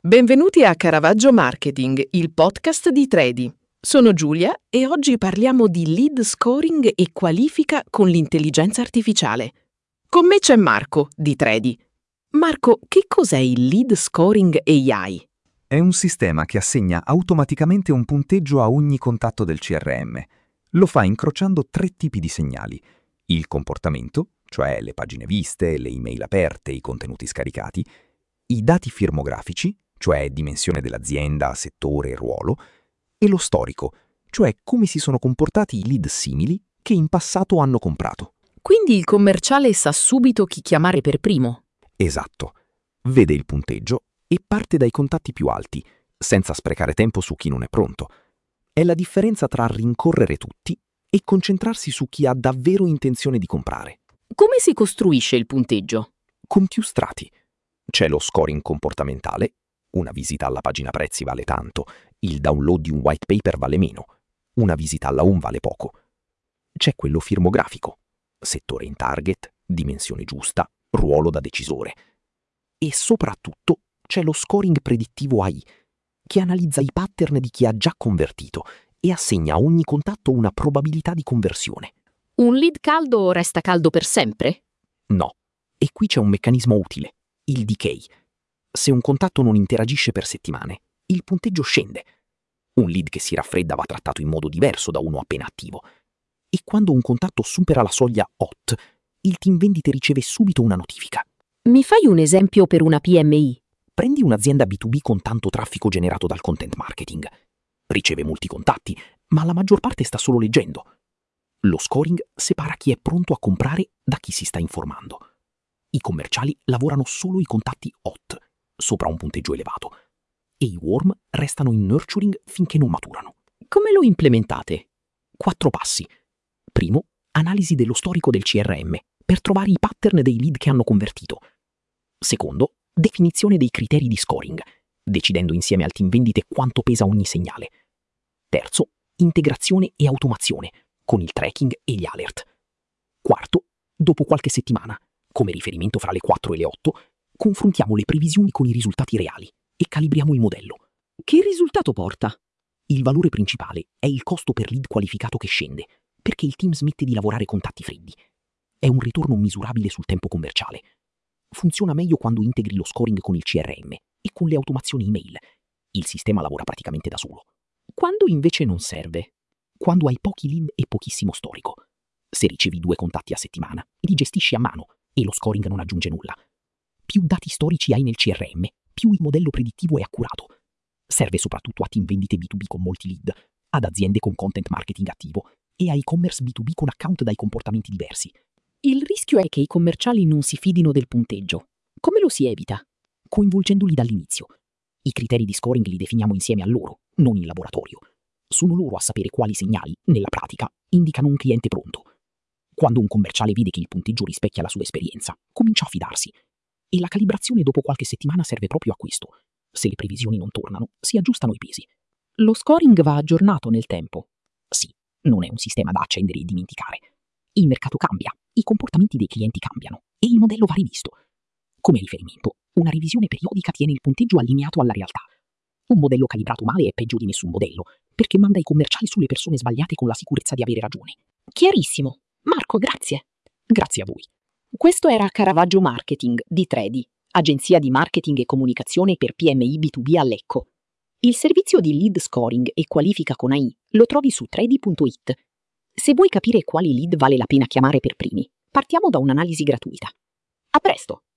Benvenuti a Caravaggio Marketing, il podcast di Tredi. Sono Giulia e oggi parliamo di lead scoring e qualifica con l'intelligenza artificiale. Con me c'è Marco, di Tredi. Marco, che cos'è il lead scoring AI? È un sistema che assegna automaticamente un punteggio a ogni contatto del CRM. Lo fa incrociando 3 tipi di segnali: il comportamento, cioè le pagine viste, le email aperte, i contenuti scaricati, i dati firmografici, cioè dimensione dell'azienda, settore e ruolo, e lo storico, cioè come si sono comportati i lead simili che in passato hanno comprato. Quindi il commerciale sa subito chi chiamare per primo. Esatto. Vede il punteggio e parte dai contatti più alti, senza sprecare tempo su chi non è pronto. È la differenza tra rincorrere tutti e concentrarsi su chi ha davvero intenzione di comprare. Come si costruisce il punteggio? Con più strati. C'è lo scoring comportamentale, una visita alla pagina prezzi vale tanto, il download di un white paper vale meno, una visita alla home vale poco. C'è quello firmografico, settore in target, dimensione giusta, ruolo da decisore. E soprattutto c'è lo scoring predittivo AI, che analizza i pattern di chi ha già convertito e assegna a ogni contatto una probabilità di conversione. Un lead caldo resta caldo per sempre? No, e qui c'è un meccanismo utile, il decay. Se un contatto non interagisce per settimane, il punteggio scende. Un lead che si raffredda va trattato in modo diverso da uno appena attivo. E quando un contatto supera la soglia hot, il team vendite riceve subito una notifica. Mi fai un esempio per una PMI? Prendi un'azienda B2B con tanto traffico generato dal content marketing. Riceve molti contatti, ma la maggior parte sta solo leggendo. Lo scoring separa chi è pronto a comprare da chi si sta informando. I commerciali lavorano solo i contatti hot, sopra un punteggio elevato, e i warm restano in nurturing finché non maturano. Come lo implementate? 4 passi. Primo, analisi dello storico del CRM, per trovare i pattern dei lead che hanno convertito. Secondo, definizione dei criteri di scoring, decidendo insieme al team vendite quanto pesa ogni segnale. Terzo, integrazione e automazione, con il tracking e gli alert. Quarto, dopo qualche settimana, come riferimento fra le 4 e le 8, confrontiamo le previsioni con i risultati reali e calibriamo il modello. Che risultato porta? Il valore principale è il costo per lead qualificato che scende, perché il team smette di lavorare contatti freddi. È un ritorno misurabile sul tempo commerciale. Funziona meglio quando integri lo scoring con il CRM e con le automazioni email. Il sistema lavora praticamente da solo. Quando invece non serve? Quando hai pochi lead e pochissimo storico. Se ricevi 2 contatti a settimana, li gestisci a mano e lo scoring non aggiunge nulla. Più dati storici hai nel CRM, più il modello predittivo è accurato. Serve soprattutto a team vendite B2B con molti lead, ad aziende con content marketing attivo e a e-commerce B2B con account dai comportamenti diversi. Il rischio è che i commerciali non si fidino del punteggio. Come lo si evita? Coinvolgendoli dall'inizio. I criteri di scoring li definiamo insieme a loro, non in laboratorio. Sono loro a sapere quali segnali, nella pratica, indicano un cliente pronto. Quando un commerciale vede che il punteggio rispecchia la sua esperienza, comincia a fidarsi. E la calibrazione dopo qualche settimana serve proprio a questo. Se le previsioni non tornano, si aggiustano i pesi. Lo scoring va aggiornato nel tempo. Sì, non è un sistema da accendere e dimenticare. Il mercato cambia, i comportamenti dei clienti cambiano e il modello va rivisto. Come riferimento, una revisione periodica tiene il punteggio allineato alla realtà. Un modello calibrato male è peggio di nessun modello, perché manda i commerciali sulle persone sbagliate con la sicurezza di avere ragione. Chiarissimo. Marco, grazie. Grazie a voi. Questo era Caravaggio Marketing di Tredi, agenzia di marketing e comunicazione per PMI B2B a Lecco. Il servizio di lead scoring e qualifica con AI lo trovi su tredi.it. Se vuoi capire quali lead vale la pena chiamare per primi, partiamo da un'analisi gratuita. A presto!